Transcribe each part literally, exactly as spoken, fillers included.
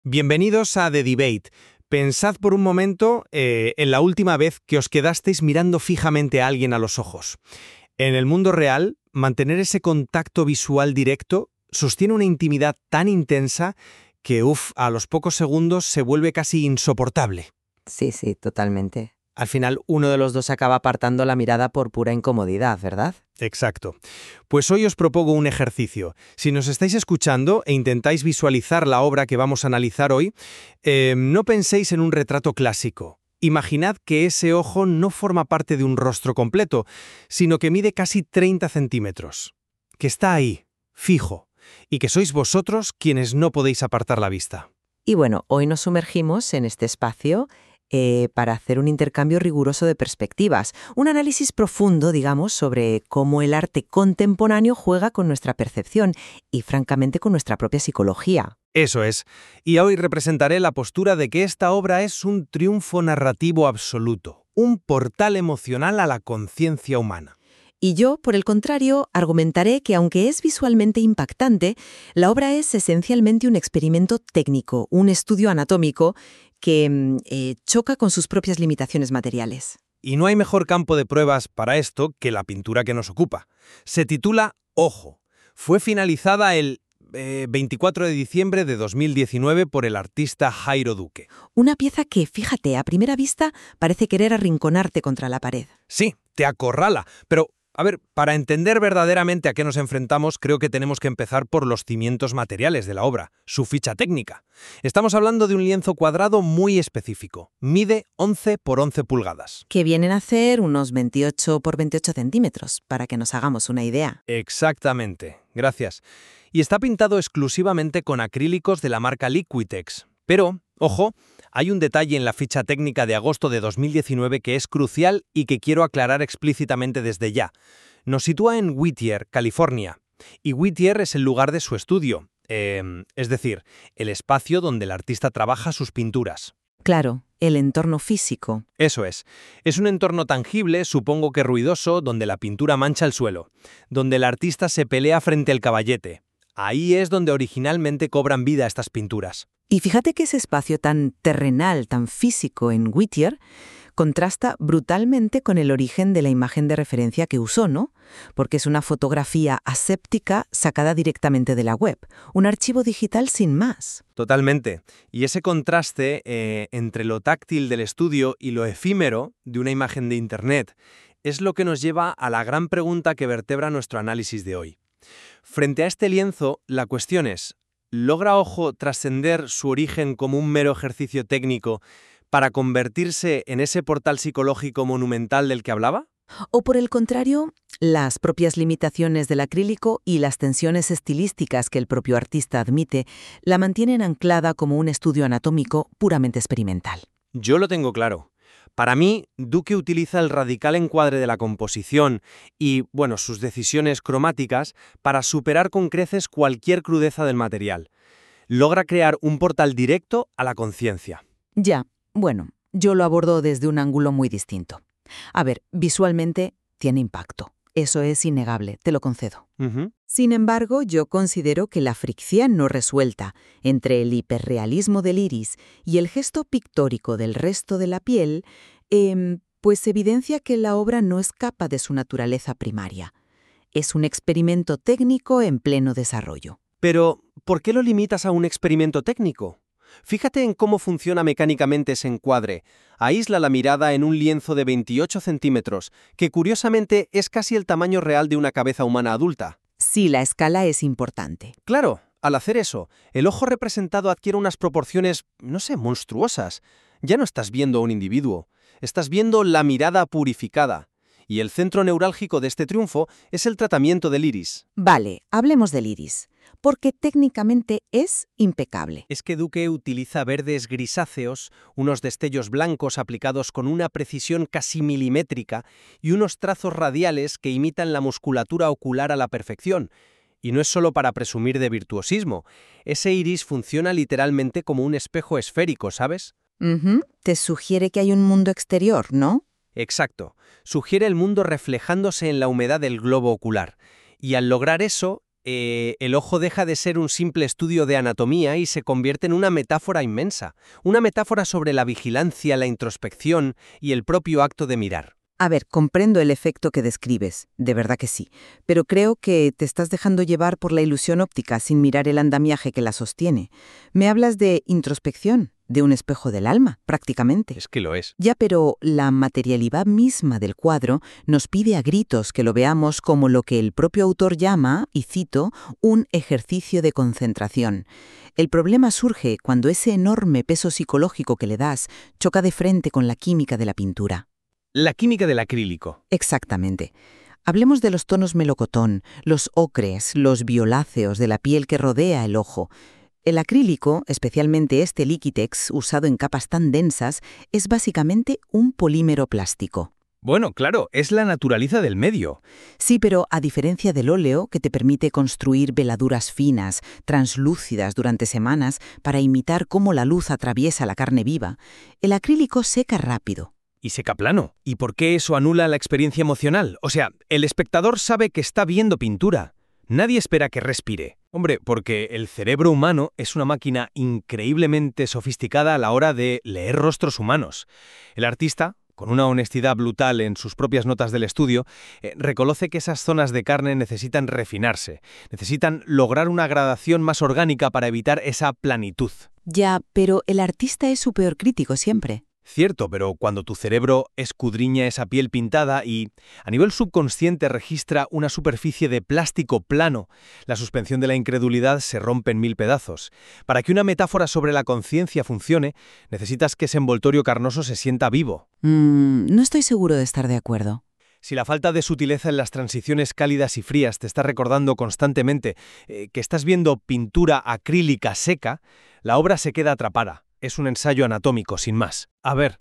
Bienvenidos a The Debate. Pensad por un momento eh, en la última vez que os quedasteis mirando fijamente a alguien a los ojos. En el mundo real, mantener ese contacto visual directo sostiene una intimidad tan intensa que, uff, a los pocos segundos se vuelve casi insoportable. Sí, sí, totalmente. Al final, uno de los dos acaba apartando la mirada por pura incomodidad, ¿verdad? Exacto. Pues hoy os propongo un ejercicio. Si nos estáis escuchando e intentáis visualizar la obra que vamos a analizar hoy, eh, no penséis en un retrato clásico. Imaginad que ese ojo no forma parte de un rostro completo, sino que mide casi treinta centímetros. Que está ahí, fijo, y que sois vosotros quienes no podéis apartar la vista. Y bueno, hoy nos sumergimos en este espacio eh, para hacer un intercambio riguroso de perspectivas, un análisis profundo, digamos, sobre cómo el arte contemporáneo juega con nuestra percepción y, francamente, con nuestra propia psicología. Eso es. Y hoy representaré la postura de que esta obra es un triunfo narrativo absoluto, un portal emocional a la conciencia humana. Y yo, por el contrario, argumentaré que aunque es visualmente impactante, la obra es esencialmente un experimento técnico, un estudio anatómico que eh, choca con sus propias limitaciones materiales. Y no hay mejor campo de pruebas para esto que la pintura que nos ocupa. Se titula Ojo. Fue finalizada el eh, veinticuatro de diciembre de dos mil diecinueve por el artista Jairo Duque. Una pieza que, fíjate, a primera vista parece querer arrinconarte contra la pared. Sí, te acorrala, pero... A ver, para entender verdaderamente a qué nos enfrentamos, creo que tenemos que empezar por los cimientos materiales de la obra, su ficha técnica. Estamos hablando de un lienzo cuadrado muy específico. Mide once por once pulgadas. Que vienen a ser unos veintiocho por veintiocho centímetros, para que nos hagamos una idea. Exactamente, gracias. Y está pintado exclusivamente con acrílicos de la marca Liquitex. Pero, ojo, hay un detalle en la ficha técnica de agosto de dos mil diecinueve que es crucial y que quiero aclarar explícitamente desde ya. Nos sitúa en Whittier, California, y Whittier es el lugar de su estudio, eh, es decir, el espacio donde el artista trabaja sus pinturas. Claro, el entorno físico. Eso es. Es un entorno tangible, supongo que ruidoso, donde la pintura mancha el suelo, donde el artista se pelea frente al caballete. Ahí es donde originalmente cobran vida estas pinturas. Y fíjate que ese espacio tan terrenal, tan físico en Whittier, contrasta brutalmente con el origen de la imagen de referencia que usó, ¿no? Porque es una fotografía aséptica sacada directamente de la web, un archivo digital sin más. Totalmente. Y ese contraste eh, entre lo táctil del estudio y lo efímero de una imagen de Internet es lo que nos lleva a la gran pregunta que vertebra nuestro análisis de hoy. Frente a este lienzo, la cuestión es, ¿logra Ojo trascender su origen como un mero ejercicio técnico para convertirse en ese portal psicológico monumental del que hablaba? O por el contrario, las propias limitaciones del acrílico y las tensiones estilísticas que el propio artista admite la mantienen anclada como un estudio anatómico puramente experimental. Yo lo tengo claro. Para mí, Duque utiliza el radical encuadre de la composición y, bueno, sus decisiones cromáticas para superar con creces cualquier crudeza del material. Logra crear un portal directo a la conciencia. Ya, bueno, yo lo abordo desde un ángulo muy distinto. A ver, visualmente tiene impacto. Eso es innegable, te lo concedo. Uh-huh. Sin embargo, yo considero que la fricción no resuelta entre el hiperrealismo del iris y el gesto pictórico del resto de la piel, eh, pues evidencia que la obra no escapa de su naturaleza primaria. Es un experimento técnico en pleno desarrollo. Pero, ¿por qué lo limitas a un experimento técnico? Fíjate en cómo funciona mecánicamente ese encuadre. Aísla la mirada en un lienzo de veintiocho centímetros, que curiosamente es casi el tamaño real de una cabeza humana adulta. Sí, la escala es importante. Claro, al hacer eso, el ojo representado adquiere unas proporciones, no sé, monstruosas. Ya no estás viendo a un individuo, estás viendo la mirada purificada. Y el centro neurálgico de este triunfo es el tratamiento del iris. Vale, hablemos del iris, porque técnicamente es impecable. Es que Duque utiliza verdes grisáceos, unos destellos blancos aplicados con una precisión casi milimétrica y unos trazos radiales que imitan la musculatura ocular a la perfección. Y no es solo para presumir de virtuosismo. Ese iris funciona literalmente como un espejo esférico, ¿sabes? Uh-huh. Te sugiere que hay un mundo exterior, ¿no? Exacto. Sugiere el mundo reflejándose en la humedad del globo ocular. Y al lograr eso, eh, el ojo deja de ser un simple estudio de anatomía y se convierte en una metáfora inmensa, una metáfora sobre la vigilancia, la introspección y el propio acto de mirar. A ver, comprendo el efecto que describes, de verdad que sí, pero creo que te estás dejando llevar por la ilusión óptica sin mirar el andamiaje que la sostiene. Me hablas de introspección, de un espejo del alma, prácticamente. Es que lo es. Ya, pero la materialidad misma del cuadro nos pide a gritos que lo veamos como lo que el propio autor llama, y cito, un ejercicio de concentración. El problema surge cuando ese enorme peso psicológico que le das choca de frente con la química de la pintura. La química del acrílico. Exactamente. Hablemos de los tonos melocotón, los ocres, los violáceos de la piel que rodea el ojo. El acrílico, especialmente este Liquitex, usado en capas tan densas, es básicamente un polímero plástico. Bueno, claro, es la naturaleza del medio. Sí, pero a diferencia del óleo, que te permite construir veladuras finas, translúcidas durante semanas para imitar cómo la luz atraviesa la carne viva, el acrílico seca rápido. Y seca plano. ¿Y por qué eso anula la experiencia emocional? O sea, el espectador sabe que está viendo pintura. Nadie espera que respire. Hombre, porque el cerebro humano es una máquina increíblemente sofisticada a la hora de leer rostros humanos. El artista, con una honestidad brutal en sus propias notas del estudio, eh, reconoce que esas zonas de carne necesitan refinarse, necesitan lograr una gradación más orgánica para evitar esa planitud. Ya, pero el artista es su peor crítico siempre. Cierto, pero cuando tu cerebro escudriña esa piel pintada y, a nivel subconsciente, registra una superficie de plástico plano, la suspensión de la incredulidad se rompe en mil pedazos. Para que una metáfora sobre la conciencia funcione, necesitas que ese envoltorio carnoso se sienta vivo. Mm, no estoy seguro de estar de acuerdo. Si la falta de sutileza en las transiciones cálidas y frías te está recordando constantemente eh, que estás viendo pintura acrílica seca, la obra se queda atrapada. Es un ensayo anatómico, sin más. A ver,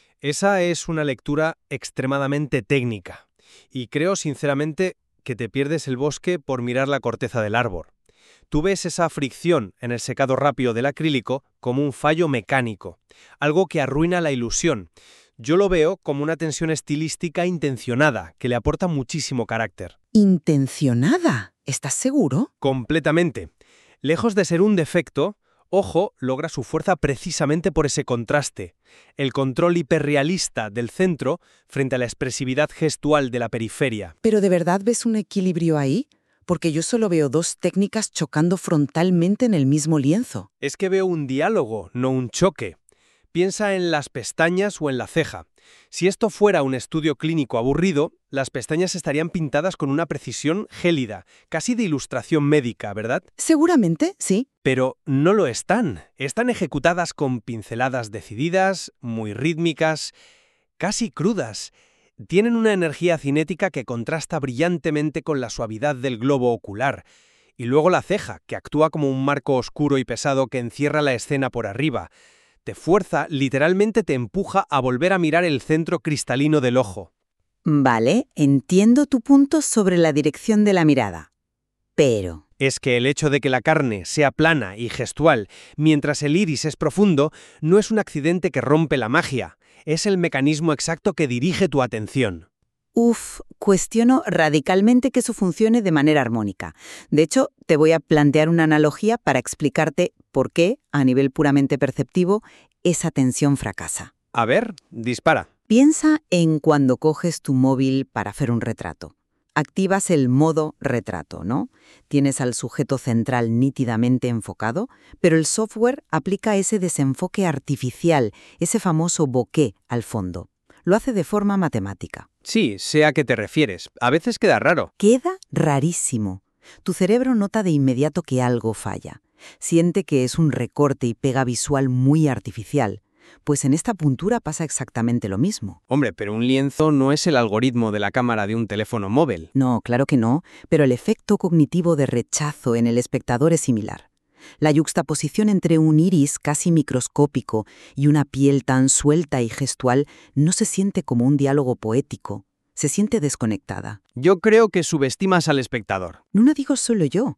esa es una lectura extremadamente técnica. Y creo, sinceramente, que te pierdes el bosque por mirar la corteza del árbol. Tú ves esa fricción en el secado rápido del acrílico como un fallo mecánico, algo que arruina la ilusión. Yo lo veo como una tensión estilística intencionada, que le aporta muchísimo carácter. ¿Intencionada? ¿Estás seguro? Completamente. Lejos de ser un defecto, Ojo logra su fuerza precisamente por ese contraste, el control hiperrealista del centro frente a la expresividad gestual de la periferia. ¿Pero de verdad ves un equilibrio ahí? Porque yo solo veo dos técnicas chocando frontalmente en el mismo lienzo. Es que veo un diálogo, no un choque. Piensa en las pestañas o en la ceja. Si esto fuera un estudio clínico aburrido, las pestañas estarían pintadas con una precisión gélida, casi de ilustración médica, ¿verdad? Seguramente, sí. Pero no lo están. Están ejecutadas con pinceladas decididas, muy rítmicas, casi crudas. Tienen una energía cinética que contrasta brillantemente con la suavidad del globo ocular. Y luego la ceja, que actúa como un marco oscuro y pesado que encierra la escena por arriba. Te fuerza, literalmente te empuja a volver a mirar el centro cristalino del ojo. Vale, entiendo tu punto sobre la dirección de la mirada. Pero... Es que el hecho de que la carne sea plana y gestual, mientras el iris es profundo, no es un accidente que rompe la magia. Es el mecanismo exacto que dirige tu atención. Uf, cuestiono radicalmente que eso funcione de manera armónica. De hecho, te voy a plantear una analogía para explicarte por qué, a nivel puramente perceptivo, esa tensión fracasa. A ver, dispara. Piensa en cuando coges tu móvil para hacer un retrato. Activas el modo retrato, ¿no? Tienes al sujeto central nítidamente enfocado, pero el software aplica ese desenfoque artificial, ese famoso bokeh al fondo. Lo hace de forma matemática. Sí, sé a qué te refieres. A veces queda raro. Queda rarísimo. Tu cerebro nota de inmediato que algo falla. Siente que es un recorte y pega visual muy artificial. Pues en esta puntura pasa exactamente lo mismo. Hombre, pero un lienzo no es el algoritmo de la cámara de un teléfono móvil. No, claro que no, pero el efecto cognitivo de rechazo en el espectador es similar. La yuxtaposición entre un iris casi microscópico y una piel tan suelta y gestual no se siente como un diálogo poético, se siente desconectada. Yo creo que subestimas al espectador. No lo digo solo yo.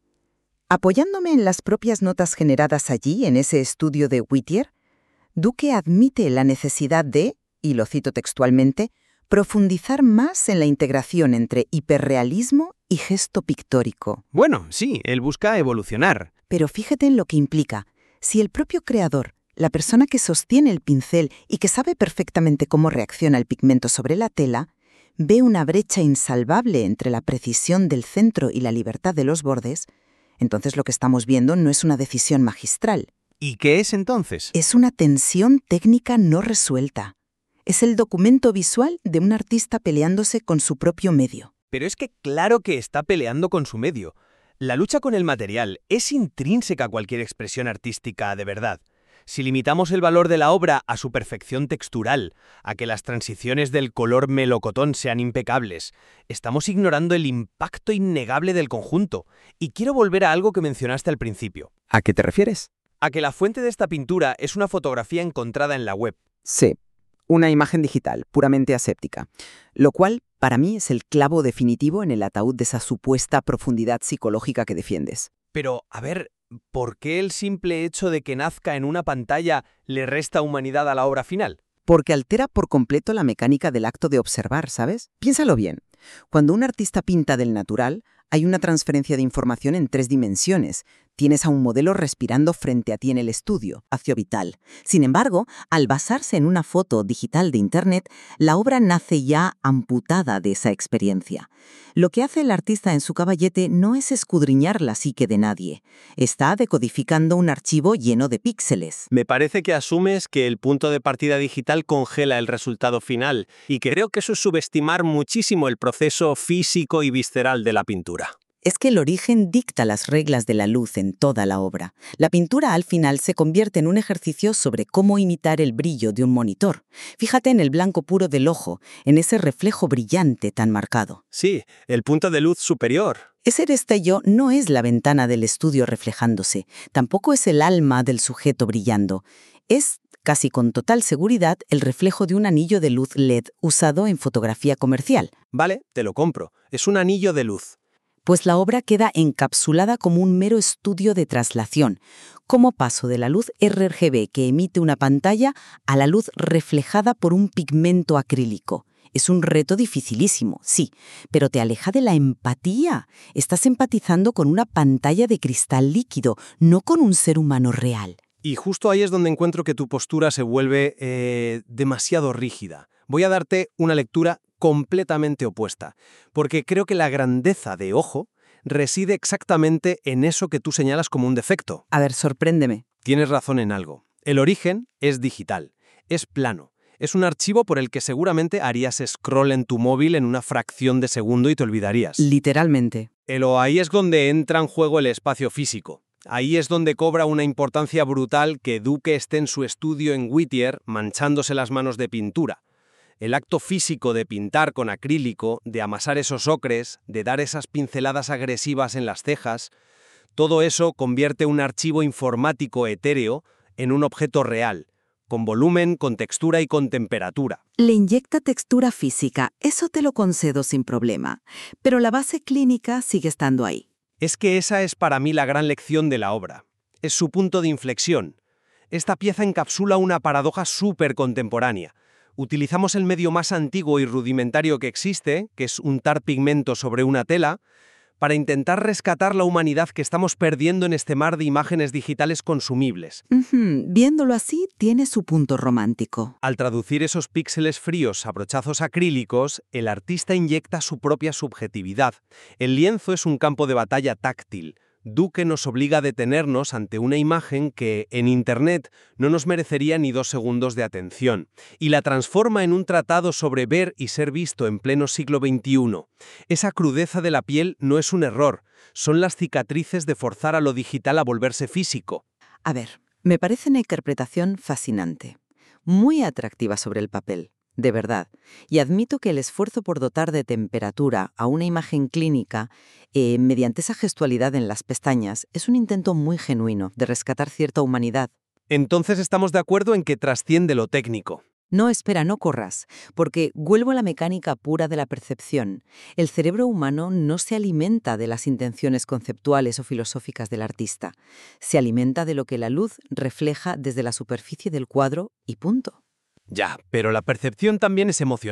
Apoyándome en las propias notas generadas allí, en ese estudio de Whittier, Duque admite la necesidad de, y lo cito textualmente, profundizar más en la integración entre hiperrealismo y gesto pictórico. Bueno, sí, él busca evolucionar. Pero fíjate en lo que implica. Si el propio creador, la persona que sostiene el pincel y que sabe perfectamente cómo reacciona el pigmento sobre la tela, ve una brecha insalvable entre la precisión del centro y la libertad de los bordes, entonces lo que estamos viendo no es una decisión magistral. ¿Y qué es entonces? Es una tensión técnica no resuelta. Es el documento visual de un artista peleándose con su propio medio. Pero es que claro que está peleando con su medio. La lucha con el material es intrínseca a cualquier expresión artística de verdad. Si limitamos el valor de la obra a su perfección textural, a que las transiciones del color melocotón sean impecables, estamos ignorando el impacto innegable del conjunto. Y quiero volver a algo que mencionaste al principio. ¿A qué te refieres? A que la fuente de esta pintura es una fotografía encontrada en la web. Sí, una imagen digital, puramente aséptica. Lo cual, para mí, es el clavo definitivo en el ataúd de esa supuesta profundidad psicológica que defiendes. Pero, a ver, ¿por qué el simple hecho de que nazca en una pantalla le resta humanidad a la obra final? Porque altera por completo la mecánica del acto de observar, ¿sabes? Piénsalo bien. Cuando un artista pinta del natural, hay una transferencia de información en tres dimensiones. Tienes a un modelo respirando frente a ti en el estudio, espacio vital. Sin embargo, al basarse en una foto digital de Internet, la obra nace ya amputada de esa experiencia. Lo que hace el artista en su caballete no es escudriñar la psique de nadie. Está decodificando un archivo lleno de píxeles. Me parece que asumes que el punto de partida digital congela el resultado final, y creo que eso es subestimar muchísimo el proceso físico y visceral de la pintura. Es que el origen dicta las reglas de la luz en toda la obra. La pintura al final se convierte en un ejercicio sobre cómo imitar el brillo de un monitor. Fíjate en el blanco puro del ojo, en ese reflejo brillante tan marcado. Sí, el punto de luz superior. Ese destello no es la ventana del estudio reflejándose, tampoco es el alma del sujeto brillando. Es, casi con total seguridad, el reflejo de un anillo de luz L E D usado en fotografía comercial. Vale, te lo compro. Es un anillo de luz. Pues la obra queda encapsulada como un mero estudio de traslación, como paso de la luz R G B que emite una pantalla a la luz reflejada por un pigmento acrílico. Es un reto dificilísimo, sí, pero te aleja de la empatía. Estás empatizando con una pantalla de cristal líquido, no con un ser humano real. Y justo ahí es donde encuentro que tu postura se vuelve eh, demasiado rígida. Voy a darte una lectura completamente opuesta, porque creo que la grandeza de Ojo reside exactamente en eso que tú señalas como un defecto. A ver, sorpréndeme. Tienes razón en algo. El origen es digital, es plano. Es un archivo por el que seguramente harías scroll en tu móvil en una fracción de segundo y te olvidarías. Literalmente. Pero ahí es donde entra en juego el espacio físico. Ahí es donde cobra una importancia brutal que Duque esté en su estudio en Whittier manchándose las manos de pintura. El acto físico de pintar con acrílico, de amasar esos ocres, de dar esas pinceladas agresivas en las cejas, todo eso convierte un archivo informático etéreo en un objeto real, con volumen, con textura y con temperatura. Le inyecta textura física, eso te lo concedo sin problema, pero la base clínica sigue estando ahí. Es que esa es para mí la gran lección de la obra. Es su punto de inflexión. Esta pieza encapsula una paradoja súper contemporánea. Utilizamos el medio más antiguo y rudimentario que existe, que es untar pigmento sobre una tela, para intentar rescatar la humanidad que estamos perdiendo en este mar de imágenes digitales consumibles. Uh-huh. Viéndolo así, tiene su punto romántico. Al traducir esos píxeles fríos a brochazos acrílicos, el artista inyecta su propia subjetividad. El lienzo es un campo de batalla táctil. Duque nos obliga a detenernos ante una imagen que, en Internet, no nos merecería ni dos segundos de atención, y la transforma en un tratado sobre ver y ser visto en pleno siglo veintiuno. Esa crudeza de la piel no es un error, son las cicatrices de forzar a lo digital a volverse físico. A ver, me parece una interpretación fascinante, muy atractiva sobre el papel. De verdad, y admito que el esfuerzo por dotar de temperatura a una imagen clínica eh, mediante esa gestualidad en las pestañas es un intento muy genuino de rescatar cierta humanidad. Entonces estamos de acuerdo en que trasciende lo técnico. No, espera, no corras, porque vuelvo a la mecánica pura de la percepción. El cerebro humano no se alimenta de las intenciones conceptuales o filosóficas del artista. Se alimenta de lo que la luz refleja desde la superficie del cuadro y punto. Ya, pero la percepción también es emocional.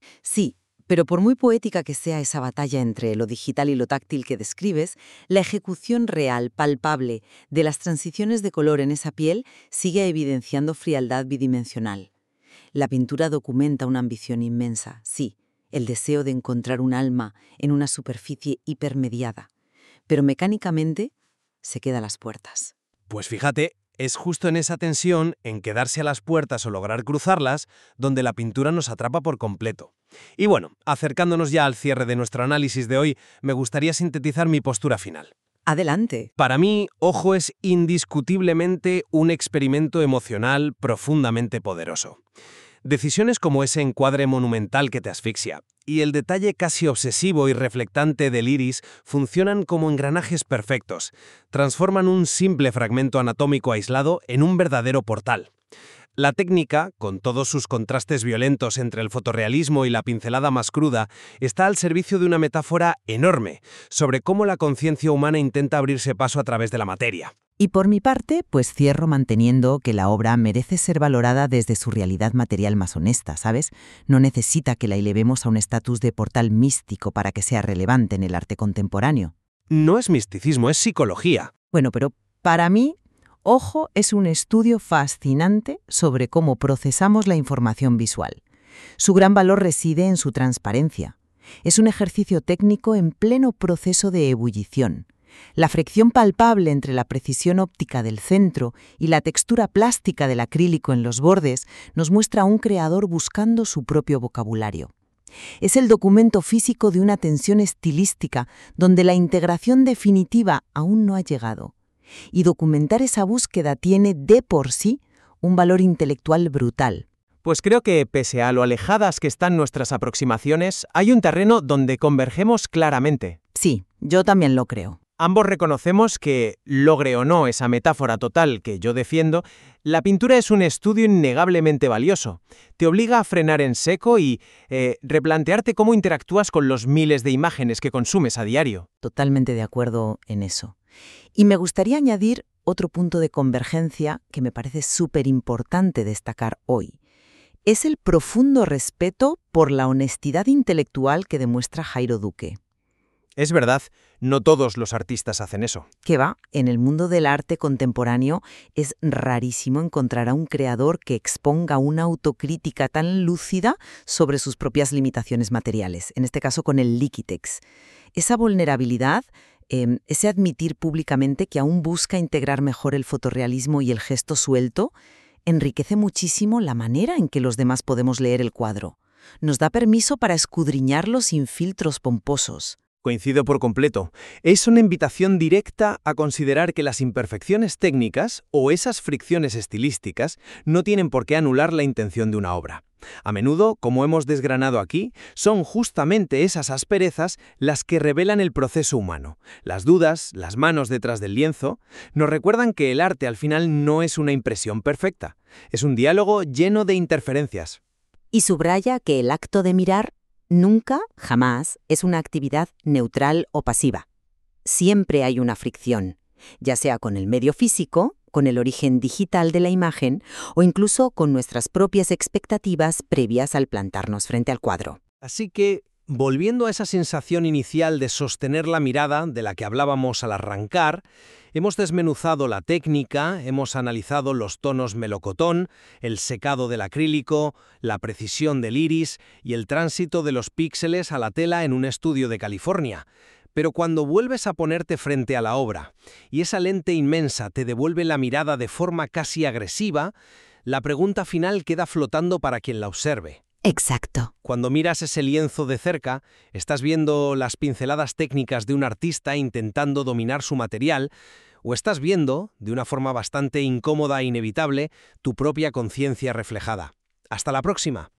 Sí, pero por muy poética que sea esa batalla entre lo digital y lo táctil que describes, la ejecución real, palpable, de las transiciones de color en esa piel sigue evidenciando frialdad bidimensional. La pintura documenta una ambición inmensa, sí, el deseo de encontrar un alma en una superficie hipermediada, pero mecánicamente se queda a las puertas. Pues fíjate, es justo en esa tensión, en quedarse a las puertas o lograr cruzarlas, donde la pintura nos atrapa por completo. Y bueno, acercándonos ya al cierre de nuestro análisis de hoy, me gustaría sintetizar mi postura final. Adelante. Para mí, Ojo es indiscutiblemente un experimento emocional profundamente poderoso. Decisiones como ese encuadre monumental que te asfixia y el detalle casi obsesivo y reflectante del iris funcionan como engranajes perfectos, transforman un simple fragmento anatómico aislado en un verdadero portal. La técnica, con todos sus contrastes violentos entre el fotorrealismo y la pincelada más cruda, está al servicio de una metáfora enorme sobre cómo la conciencia humana intenta abrirse paso a través de la materia. Y por mi parte, pues cierro manteniendo que la obra merece ser valorada desde su realidad material más honesta, ¿sabes? No necesita que la elevemos a un estatus de portal místico para que sea relevante en el arte contemporáneo. No es misticismo, es psicología. Bueno, pero para mí, Ojo es un estudio fascinante sobre cómo procesamos la información visual. Su gran valor reside en su transparencia. Es un ejercicio técnico en pleno proceso de ebullición. La fricción palpable entre la precisión óptica del centro y la textura plástica del acrílico en los bordes nos muestra a un creador buscando su propio vocabulario. Es el documento físico de una tensión estilística donde la integración definitiva aún no ha llegado. Y documentar esa búsqueda tiene de por sí un valor intelectual brutal. Pues creo que, pese a lo alejadas que están nuestras aproximaciones, hay un terreno donde convergemos claramente. Sí, yo también lo creo. Ambos reconocemos que, logre o no esa metáfora total que yo defiendo, la pintura es un estudio innegablemente valioso. Te obliga a frenar en seco y eh, replantearte cómo interactúas con los miles de imágenes que consumes a diario. Totalmente de acuerdo en eso. Y me gustaría añadir otro punto de convergencia que me parece súper importante destacar hoy. Es el profundo respeto por la honestidad intelectual que demuestra Jairo Duque. Es verdad, no todos los artistas hacen eso. Que va, en el mundo del arte contemporáneo es rarísimo encontrar a un creador que exponga una autocrítica tan lúcida sobre sus propias limitaciones materiales, en este caso con el Liquitex. Esa vulnerabilidad, eh, ese admitir públicamente que aún busca integrar mejor el fotorrealismo y el gesto suelto, enriquece muchísimo la manera en que los demás podemos leer el cuadro. Nos da permiso para escudriñarlo sin filtros pomposos. Coincido por completo. Es una invitación directa a considerar que las imperfecciones técnicas o esas fricciones estilísticas no tienen por qué anular la intención de una obra. A menudo, como hemos desgranado aquí, son justamente esas asperezas las que revelan el proceso humano. Las dudas, las manos detrás del lienzo, nos recuerdan que el arte al final no es una impresión perfecta. Es un diálogo lleno de interferencias. Y subraya que el acto de mirar nunca, jamás, es una actividad neutral o pasiva. Siempre hay una fricción, ya sea con el medio físico, con el origen digital de la imagen o incluso con nuestras propias expectativas previas al plantarnos frente al cuadro. Así que, volviendo a esa sensación inicial de sostener la mirada de la que hablábamos al arrancar, hemos desmenuzado la técnica, hemos analizado los tonos melocotón, el secado del acrílico, la precisión del iris y el tránsito de los píxeles a la tela en un estudio de California. Pero cuando vuelves a ponerte frente a la obra y esa lente inmensa te devuelve la mirada de forma casi agresiva, la pregunta final queda flotando para quien la observe. Exacto. Cuando miras ese lienzo de cerca, estás viendo las pinceladas técnicas de un artista intentando dominar su material, o estás viendo, de una forma bastante incómoda e inevitable, tu propia conciencia reflejada. ¡Hasta la próxima!